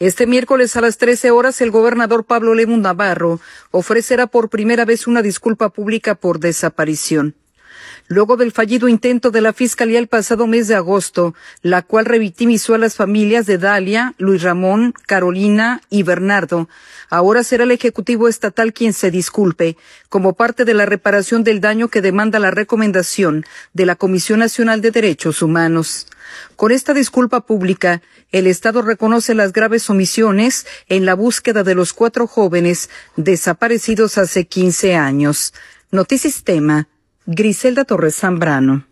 Este miércoles a las 13 horas, el gobernador Pablo Lemus Navarro ofrecerá por primera vez una disculpa pública por desaparición. Luego del fallido intento de la Fiscalía el pasado mes de agosto, la cual revictimizó a las familias de Dalia, Luis Ramón, Carolina y Bernardo, ahora será el Ejecutivo Estatal quien se disculpe, como parte de la reparación del daño que demanda la recomendación de la Comisión Nacional de Derechos Humanos. Con esta disculpa pública, el Estado reconoce las graves omisiones en la búsqueda de los 4 jóvenes desaparecidos hace 15 años. Notisistema, Griselda Torres Zambrano.